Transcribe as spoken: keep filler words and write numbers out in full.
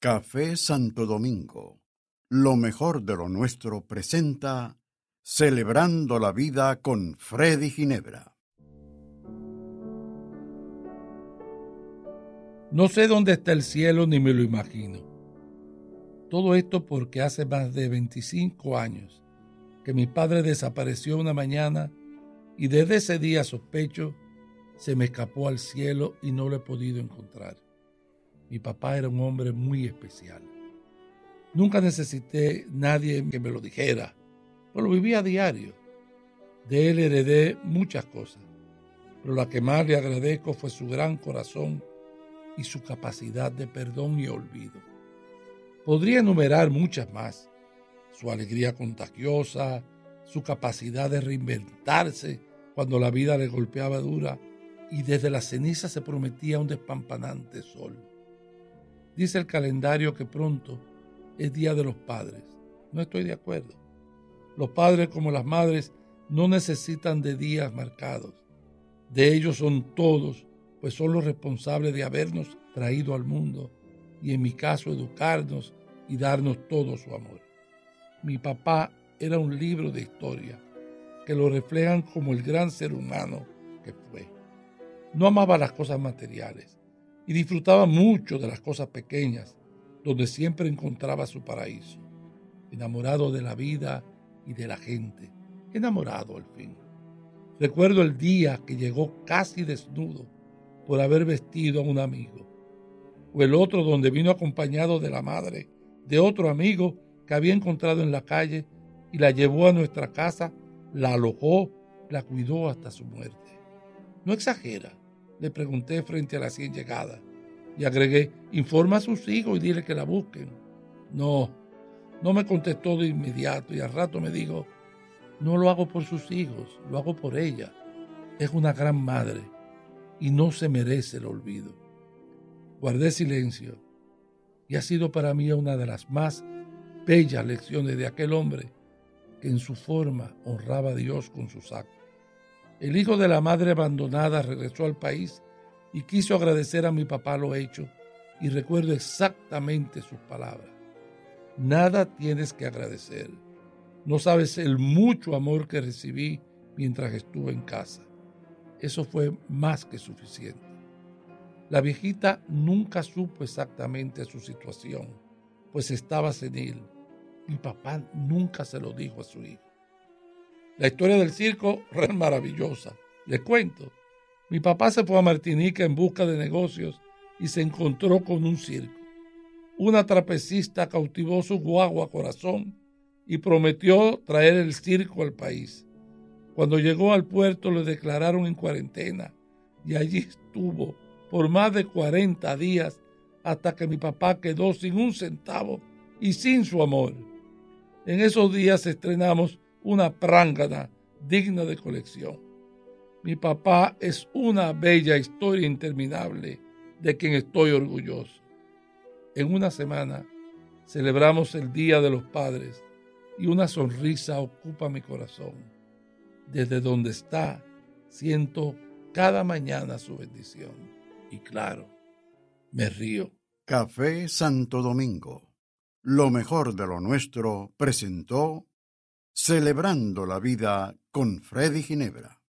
Café Santo Domingo, lo mejor de lo nuestro, presenta Celebrando la Vida con Freddy Ginebra. No sé dónde está el cielo ni me lo imagino. Todo esto porque hace más de veinticinco años que mi padre desapareció una mañana y desde ese día sospecho se me escapó al cielo y no lo he podido encontrar. Mi papá era un hombre muy especial. Nunca necesité nadie que me lo dijera, pues lo vivía a diario. De él heredé muchas cosas, pero la que más le agradezco fue su gran corazón y su capacidad de perdón y olvido. Podría enumerar muchas más: su alegría contagiosa, su capacidad de reinventarse cuando la vida le golpeaba dura y desde las cenizas se prometía un despampanante sol. Dice el calendario que pronto es Día de los Padres. No estoy de acuerdo. Los padres, como las madres, no necesitan de días marcados. De ellos son todos, pues son los responsables de habernos traído al mundo y, en mi caso, educarnos y darnos todo su amor. Mi papá era un libro de historia que lo reflejan como el gran ser humano que fue. No amaba las cosas materiales y disfrutaba mucho de las cosas pequeñas, donde siempre encontraba su paraíso. Enamorado de la vida y de la gente. Enamorado al fin. Recuerdo el día que llegó casi desnudo por haber vestido a un amigo. O el otro donde vino acompañado de la madre de otro amigo que había encontrado en la calle y la llevó a nuestra casa, la alojó, la cuidó hasta su muerte. No exagera, le pregunté frente a la recién llegada y agregué: informa a sus hijos y dile que la busquen. No, no me contestó de inmediato y al rato me dijo: no lo hago por sus hijos, lo hago por ella. Es una gran madre y no se merece el olvido. Guardé silencio y ha sido para mí una de las más bellas lecciones de aquel hombre que en su forma honraba a Dios con sus actos. El hijo de la madre abandonada regresó al país y quiso agradecer a mi papá lo hecho, y recuerdo exactamente sus palabras: nada tienes que agradecer. No sabes el mucho amor que recibí mientras estuve en casa. Eso fue más que suficiente. La viejita nunca supo exactamente su situación, pues estaba senil. Mi papá nunca se lo dijo a su hijo. La historia del circo es maravillosa. Les cuento. Mi papá se fue a Martinica en busca de negocios y se encontró con un circo. Una trapecista cautivó su guagua corazón y prometió traer el circo al país. Cuando llegó al puerto le declararon en cuarentena y allí estuvo por más de cuarenta días hasta que mi papá quedó sin un centavo y sin su amor. En esos días estrenamos una prángana digna de colección. Mi papá es una bella historia interminable de quien estoy orgulloso. En una semana celebramos el Día de los Padres y una sonrisa ocupa mi corazón. Desde donde está, siento cada mañana su bendición. Y claro, me río. Café Santo Domingo, lo mejor de lo nuestro, presentó Celebrando la Vida con Freddy Ginebra.